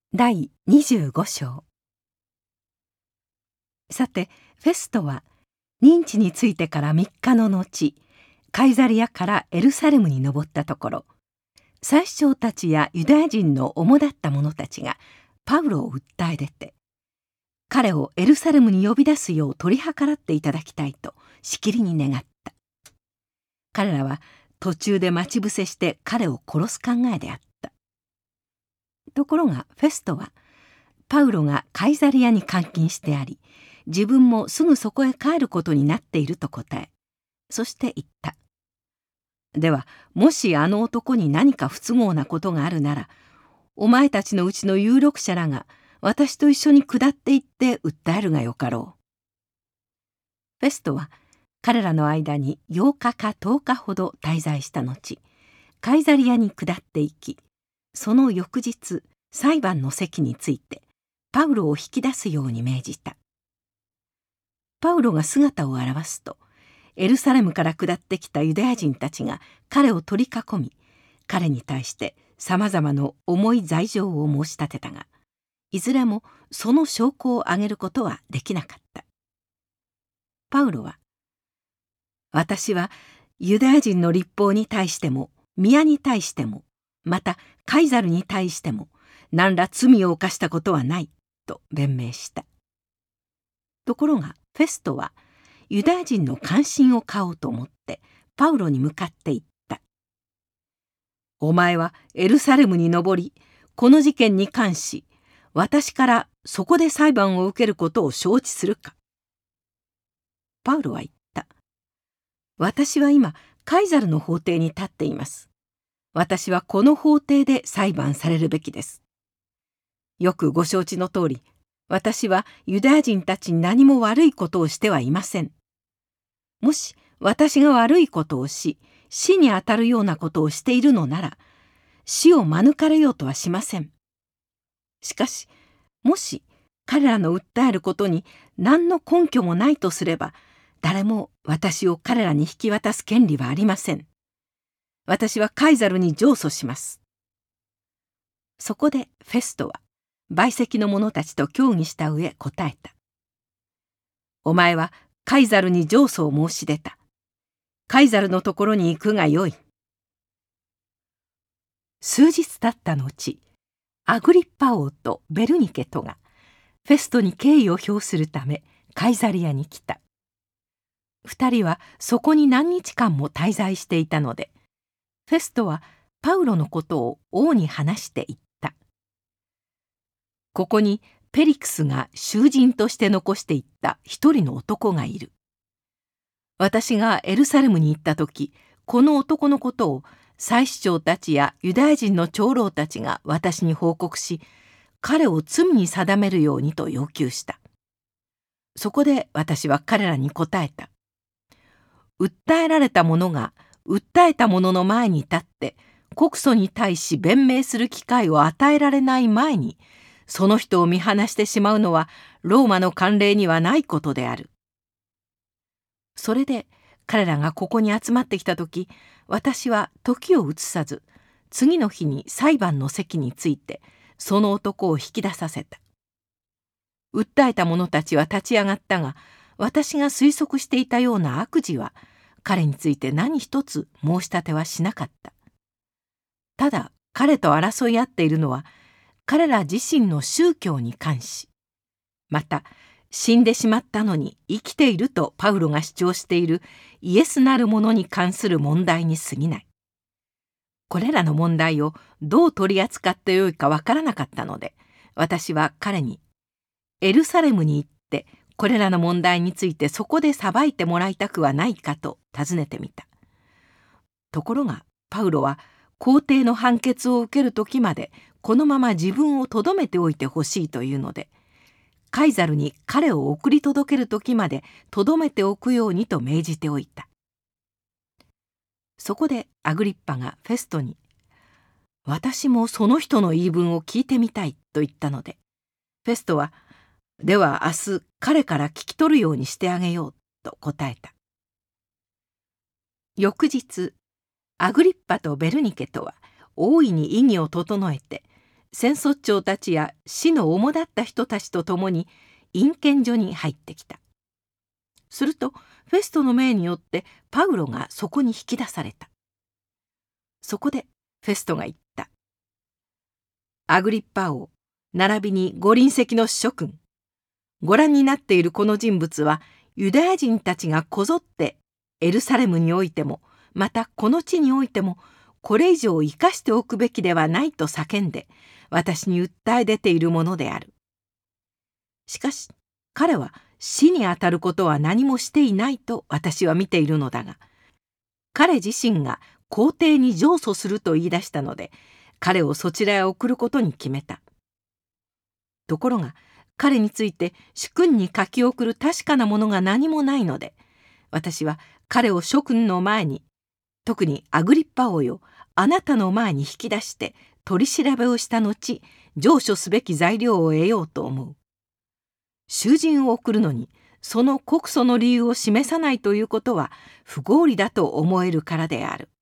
第25章。さてフェストは認知についてから3日の後、カイザリアからエルサレムに登ったところ、祭司長たちやユダヤ人の主だった者たちがパウロを訴え出て、彼をエルサレムに呼び出すよう取り計らっていただきたいとしきりに願った。彼らは途中で待ち伏せして彼を殺す考えであった。ところがフェストは、パウロがカイザリアに監禁してあり、自分もすぐそこへ帰ることになっていると答え、そして言った。では、もしあの男に何か不都合なことがあるなら、お前たちのうちの有力者らが私と一緒に下って行って訴えるがよかろう。フェストは彼らの間に8日か10日ほど滞在した後、カイザリアに下って行き、その翌日、裁判の席についてパウロを引き出すように命じた。パウロが姿を現すと、エルサレムから下ってきたユダヤ人たちが彼を取り囲み、彼に対してさまざまな重い罪状を申し立てたが、いずれもその証拠を挙げることはできなかった。パウロは、私はユダヤ人の律法に対しても宮に対しても、またカイザルに対しても何ら罪を犯したことはないと弁明した。ところがフェストはユダヤ人の関心を買おうと思ってパウロに向かって言った。お前はエルサレムに登り、この事件に関し私からそこで裁判を受けることを承知するか。パウロは言った。私は今カイザルの法廷に立っています。私はこの法廷で裁判されるべきです。よくご承知の通り、私はユダヤ人たちに何も悪いことをしてはいません。もし私が悪いことをし、死にあたるようなことをしているのなら、死を免れようとはしません。しかし、もし彼らの訴えることに何の根拠もないとすれば、誰も私を彼らに引き渡す権利はありません。私はカイザルに上訴します。そこでフェストは陪席の者たちと協議した上答えた。お前はカイザルに上訴を申し出た。カイザルのところに行くがよい。数日経った後、アグリッパ王とベルニケとがフェストに敬意を表するためカイザリアに来た。二人はそこに何日間も滞在していたので、フェストはパウロのことを王に話して言った。ここにペリクスが囚人として残していった一人の男がいる。私がエルサレムに行った時、この男のことを祭司長たちやユダヤ人の長老たちが私に報告し、彼を罪に定めるようにと要求した。そこで私は彼らに答えた。訴えられた者が訴えた者の前に立って告訴に対し弁明する機会を与えられない前に、その人を見放してしまうのはローマの慣例にはないことである。それで彼らがここに集まってきた時、私は時を移さず、次の日に裁判の席についてその男を引き出させた。訴えた者たちは立ち上がったが、私が推測していたような悪事は彼について何一つ申し立てはしなかった。ただ彼と争い合っているのは彼ら自身の宗教に関し、また死んでしまったのに生きているとパウロが主張しているイエスなるものに関する問題に過ぎない。これらの問題をどう取り扱ってよいかわからなかったので、私は彼にエルサレムに行ってこれらの問題についてそこで裁いてもらいたくはないかと尋ねてみた。ところがパウロは皇帝の判決を受ける時までこのまま自分をとどめておいてほしいというので、カイザルに彼を送り届ける時までとどめておくようにと命じておいた。そこでアグリッパがフェストに、私もその人の言い分を聞いてみたいと言ったので、フェストは、では明日彼から聞き取るようにしてあげようと答えた。翌日、アグリッパとベルニケとは大いに意議を整えて、 戦卒長たちや死の主だった人たちと共に陰検所に入ってきた。するとフェストの命によってパウロがそこに引き出された。そこでフェストが言った。アグリッパ王、並びにご臨席の諸君、ご覧になっているこの人物はユダヤ人たちがこぞってエルサレムにおいてもまたこの地においてもこれ以上生かしておくべきではないと叫んで私に訴え出ているものである。しかし彼は死にあたることは何もしていないと私は見ているのだが、彼自身が皇帝に上訴すると言い出したので彼をそちらへ送ることに決めた。ところが彼について主君に書き送る確かなものが何もないので、私は彼を諸君の前に、特にアグリッパ王よ、あなたの前に引き出して取り調べをした後、上書すべき材料を得ようと思う。囚人を送るのにその告訴の理由を示さないということは不合理だと思えるからである。